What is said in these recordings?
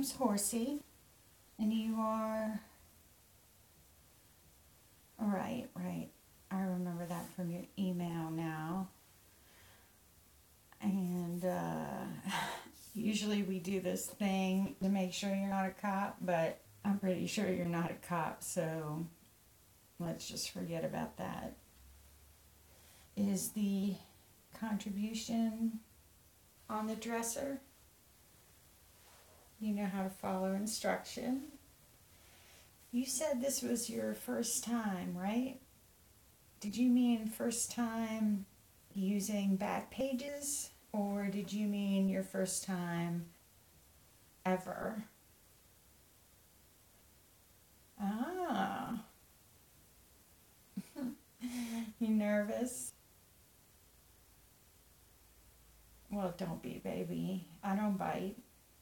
name's Horsey, and you are... Right, right. I remember that from your email now. And usually we do this thing to make sure you're not a cop, but I'm pretty sure you're not a cop, so let's just forget about that. Is the contribution on the dresser? You know how to follow instruction. You said this was your first time, right? Did you mean first time using Backpages, or did you mean your first time ever? Ah. You nervous? Well, don't be, baby. I don't bite.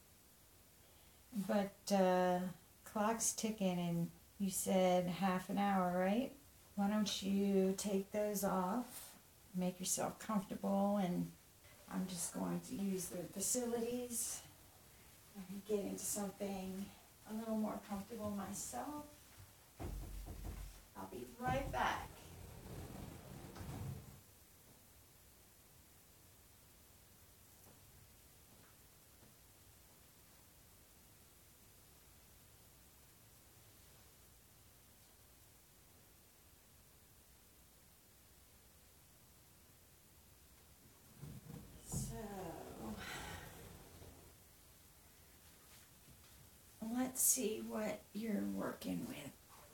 But clock's ticking, and you said half an hour, right? Why don't you take those off, make yourself comfortable, and I'm just going to use the facilities and get into something a little more comfortable myself. I'll be right back. So, let's see what you're working with.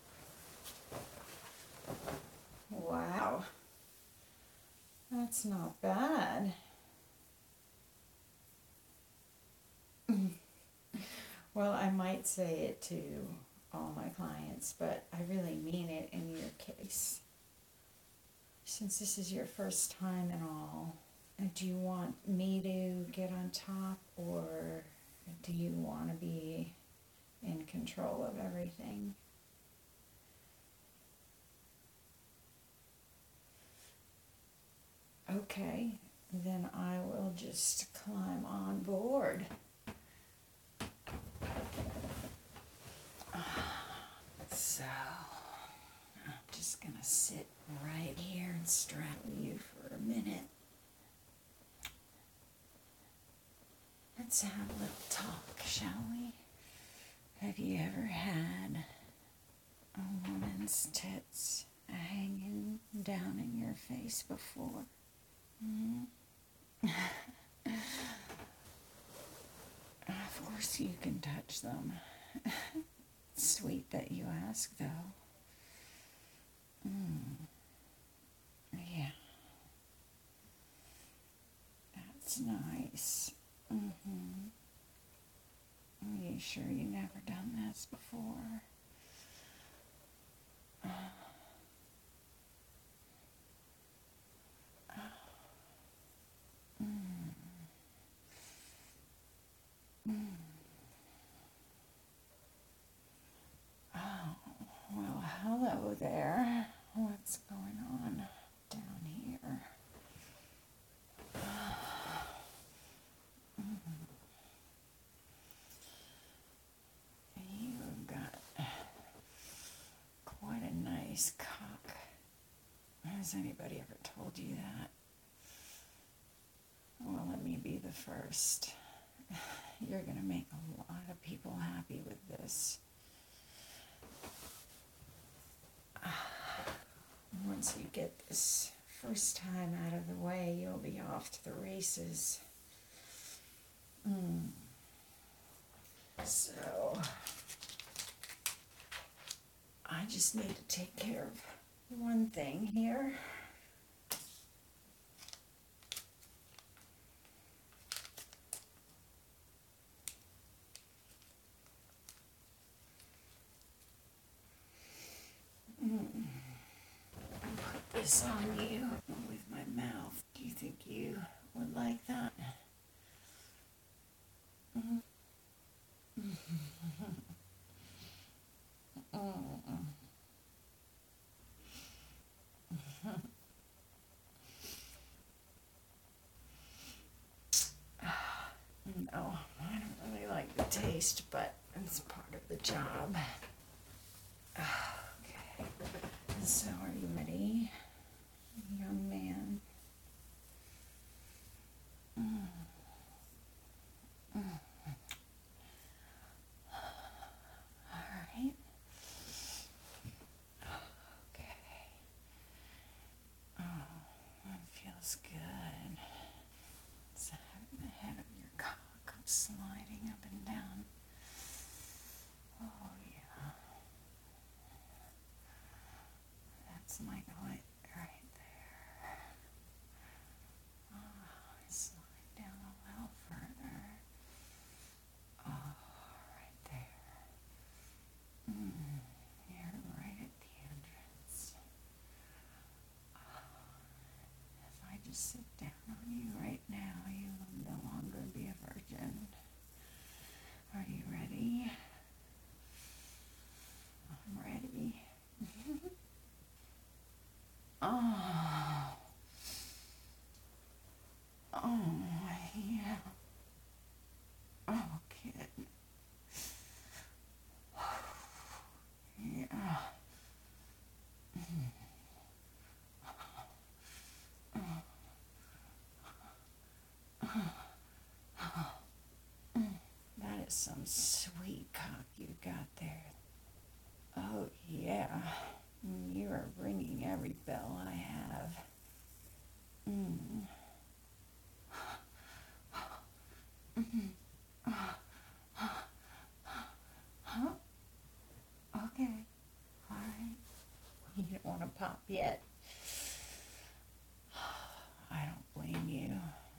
Wow, that's not bad. Well, I might say it to all my clients, but I really mean it in your case. Since this is your first time and all, do you want me to get on top, or do you want to be in control of everything? Okay, then I will just climb on board. So, I'm just gonna sit right here and straddle you for a minute. Let's have a little talk, shall we? Have you ever had a woman's tits hanging down in your face before? Mm-hmm. Of course you can touch them. Sweet that you ask, though. Yeah. That's nice. Are you sure you never done this before? Oh, well, hello there. What's going on down here? You've got quite a nice cock. Has anybody ever told you that? Well, let me be the first. You're going to make a lot of people happy with this. Once you get this first time out of the way, you'll be off to the races. So, I just need to take care of one thing here. Put this on you with my mouth. Do you think you would like that? No, I don't really like the taste, but it's part of the job. Okay. So are you ready, young man? All right. Okay. Oh, that feels good. So the head of your cock sliding up and down. Oh yeah. That's my clit right there. Oh, slide down a little further. Oh, right there. You're right at the entrance. If I just sit down on you right now, you will no longer be a virgin. Are you ready? I'm ready. Oh. Oh, yeah. Oh, kid. Yeah. That is some sweet cock you got there. Oh, yeah. You are ringing every bell I have. Okay. All right. You don't want to pop yet. I don't blame you.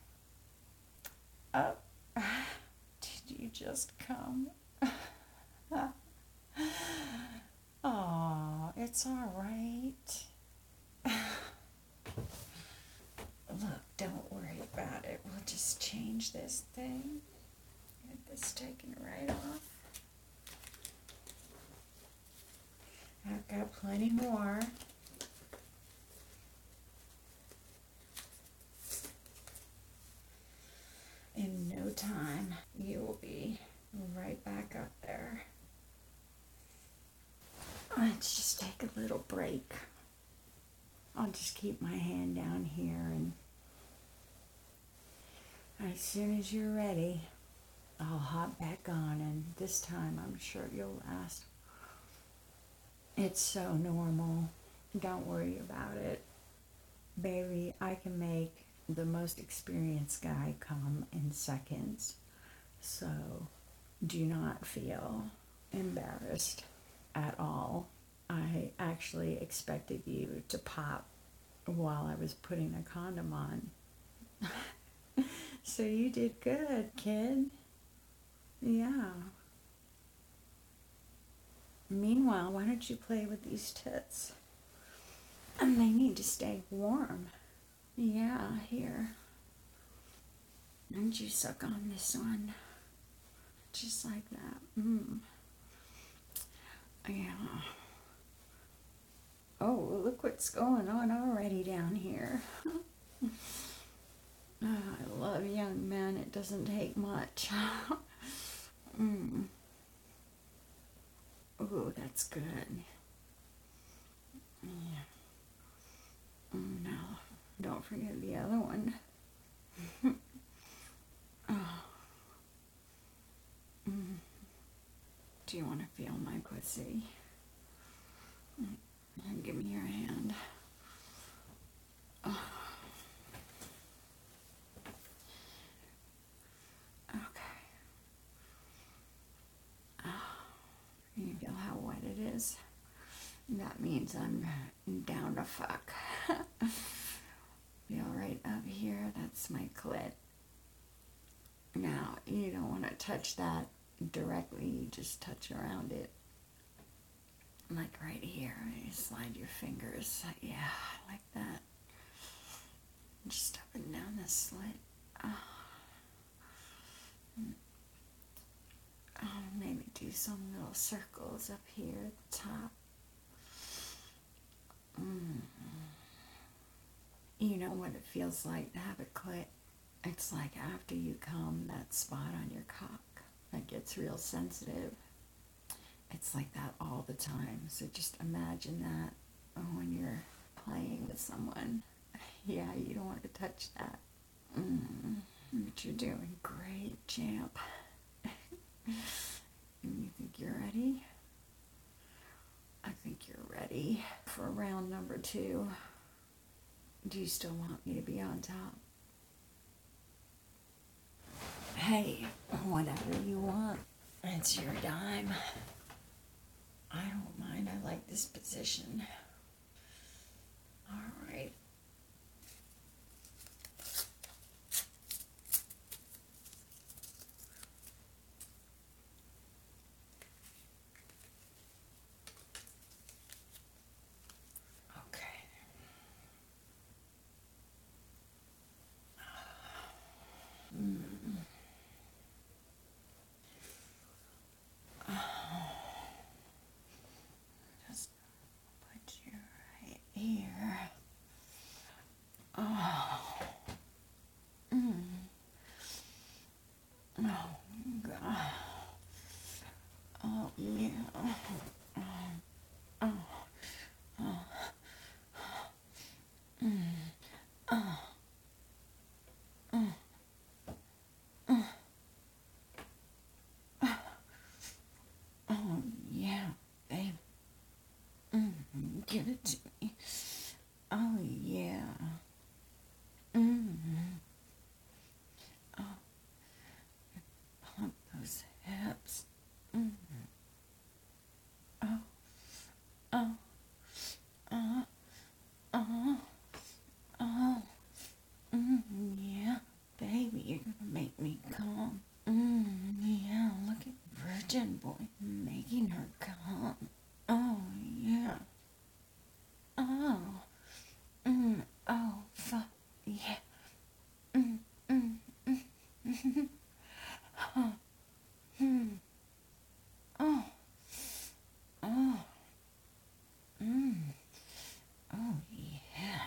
Oh, did you just come? Oh, it's all right. Look, don't worry about it. We'll just change this thing. Get this taken right off. I've got plenty more. In no time, you will be right back up there. Let's just take a little break. I'll just keep my hand down here, and as soon as you're ready, I'll hop back on, and this time I'm sure you'll last. It's so normal. Don't worry about it. Baby, I can make the most experienced guy come in seconds. So do not feel embarrassed at all. I actually expected you to pop while I was putting a condom on. So you did good, kid. Yeah. Meanwhile, why don't you play with these tits? And they need to stay warm. Yeah, here. And you suck on this one. Just like that. Yeah. Oh, look what's going on already down here. Oh, I love young men. It doesn't take much. Oh, that's good. Yeah. Now, don't forget the other one. Oh. Do you want to feel my pussy? Give me your hand. Oh. Okay. Oh. You feel how wet it is? That means I'm down to fuck. Feel right up here, that's my clit. Now, you don't want to touch that directly, you just touch around it. Like right here, you slide your fingers, yeah, like that. Just up and down the slit. Maybe do some little circles up here at the top. You know what it feels like to have a clit? It's like after you come, that spot on your cock. that gets real sensitive. It's like that all the time. So just imagine that when you're playing with someone. Yeah, you don't want to touch that. But you're doing great, champ. You think you're ready? I think you're ready for round number 2. Do you still want me to be on top? Hey, whatever you want. It's your dime. I don't mind. I like this position. All right. Okay. Just put you right here. Oh. Oh, God. Oh, yeah. Oh, yeah, babe. Give it to me. Oh, yeah. Oh, pump those hips. Oh, oh, oh, oh. Yeah, baby, you're gonna make me calm. Yeah, look at Virgin Boy making her calm. Oh, yeah. Oh, oh, fuck, yeah. Mm, mm, huh, oh, oh, oh, yeah.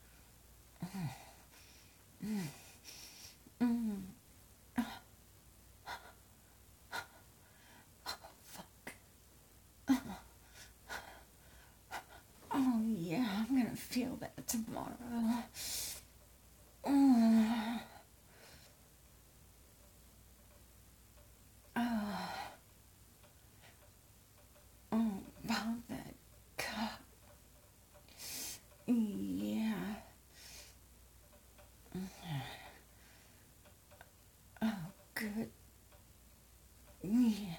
Oh, yeah, I'm gonna feel that tomorrow. Oh, oh, oh, pop that cup. Yeah. Oh, good. Yeah.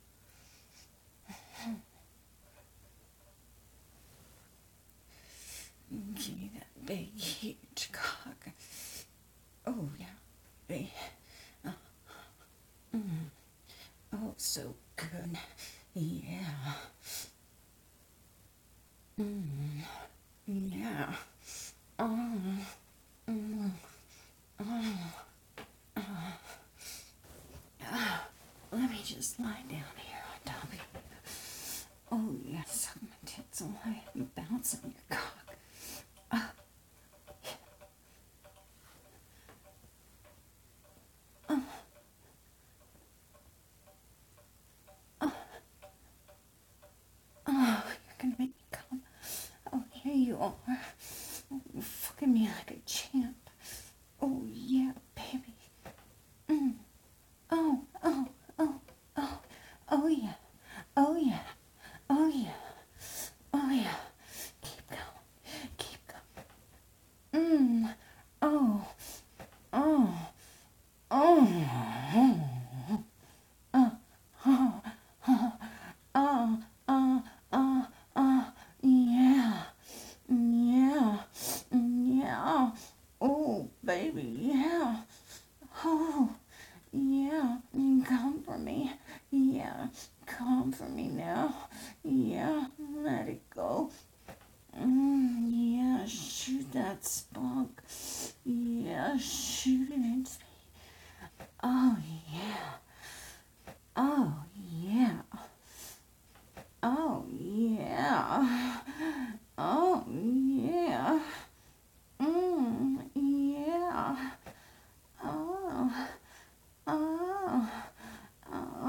Give me that big, huge cock. Oh, yeah. Big. Oh, so good. Yeah. Yeah. Oh. Let me just lie down here on top of you. Oh, yeah. Suck my tits away and bounce on your cock. Oh, you're gonna make me come. Oh, here you are. Oh, you're fucking me like a champ. Oh, yeah, baby. Oh, oh, oh, oh, oh, yeah. Oh, yeah. Oh, yeah. Oh, yeah. Keep going. Keep going. Oh, oh, oh. Yeah, yeah, yeah. Oh, baby, yeah. Oh, yeah. Come for me. Yeah, come for me now. Yeah, let it go. Yeah, shoot that spunk. Yeah, shoot it into me. Oh, yeah. Oh, yeah. Oh, yeah. Oh, yeah. Yeah. Oh, oh, oh,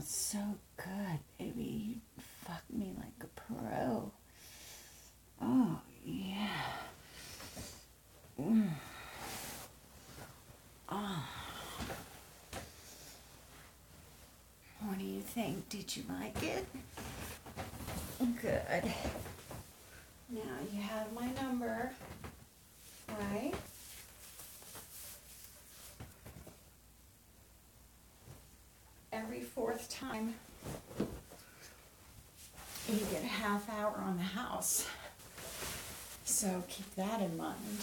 it's so good, baby. You fuck me like a pro. Oh, yeah. Oh. What do you think? Did you like it? Good. Now you have my number, right? Every fourth time, you get a half hour on the house. So keep that in mind.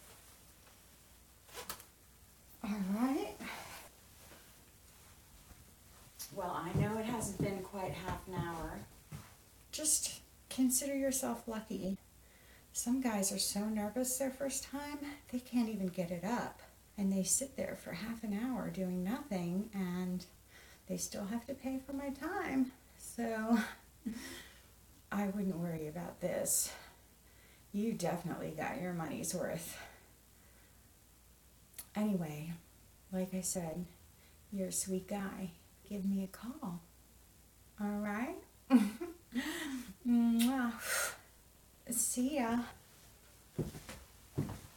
All right. Well, I know it hasn't been quite half an hour. Just consider yourself lucky. Some guys are so nervous their first time, they can't even get it up. And they sit there for half an hour doing nothing, and they still have to pay for my time. So I wouldn't worry about this. You definitely got your money's worth. Anyway, like I said, you're a sweet guy. Give me a call. All right? Mwah. See ya.